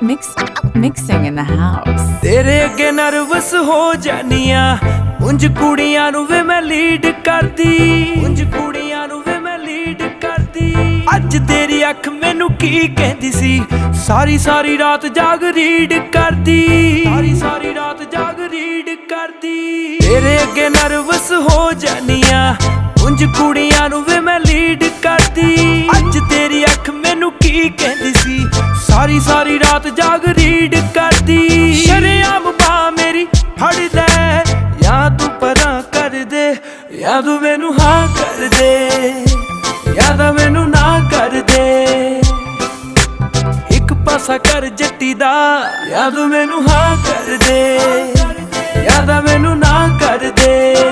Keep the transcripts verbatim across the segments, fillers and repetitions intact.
Mix, mixing in the house. तेरे अगे nervous हो जानिया उंज कुड़ियां नु वे मैं लीड करदी उंज कुड़ियां नु वे मैं लीड करदी अज तेरी अख मैनू की कहंदी सी सारी सारी रात जाग रीड करदी सारी सारी रात जाग रीड करदी तेरे अगे नर्वस हो जानिया उंज कुड़ियां नु वे मैं लीड करदी अज तेरी अख मैनू की कहंदी सी सारी सारी रात जाग रीड करदी शरेआम बा मेरी फड़ दे या तू परां कर दे या तू मैनू हाँ कर दे या तां मैनू ना कर दे एक पासा कर जट्टी दा या तू मैनू हाँ कर दे या तां मैनू ना कर दे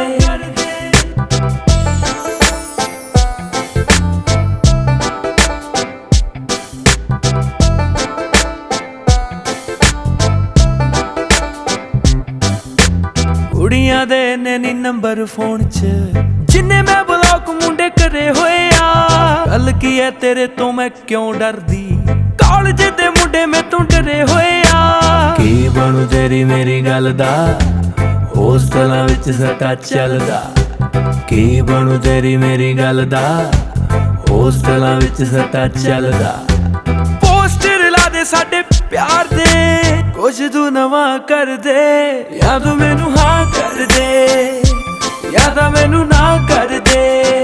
कुड़ियां दे ने नी नंबर फोन च जिन्ने मैं ब्लॉक मुंडे करे होए आ गल की है तेरे तो मैं क्यों डरदी कॉलेज दे मुंडे मैं तू डरे होए आ की बनू तेरी मेरी गल दा होस्टलां विच सटा चलदा की बनू तेरी मेरी गल दा होस्टलां विच सटा चलदा पोस्टर ला दे साडे प्यार दे कुछ तू नवां कर दे या तू मैनू हाँ कर दे या तां मैनू ना कर दे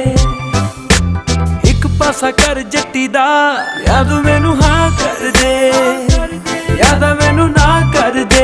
एक पासा कर जट्टी दा या तू मैनू हाँ कर दे या तां मैनू ना कर दे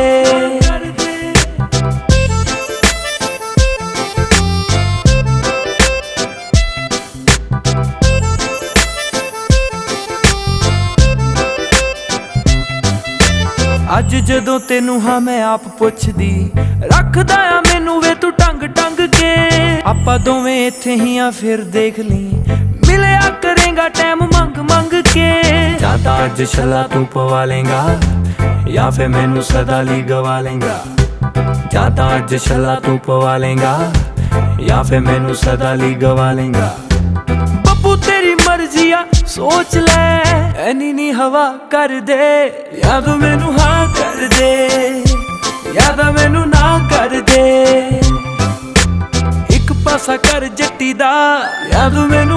अज जदों तेनू हाँ मैं आप पुछदी रखदा आ मैनू वे तू टंग टंग के आपां दोवें इत्थे ही आ फिर देख ली मिलिया करेंगा टाइम मंग मंग के जां तां अज छला तू पवा लेंगा या फिर मैनू सदा ली गवा लेंगा जां तां अज छला तू पवा लेंगा या फिर मैनू सदा ली गवा लेंगा बब्बू तेरी मर्जी आ सोच ले ऐनी नी हवा कर दे या तू मैनू हाँ कर दे या तां मैनू ना कर दे एक पासा कर जट्टी दा या तू मैनू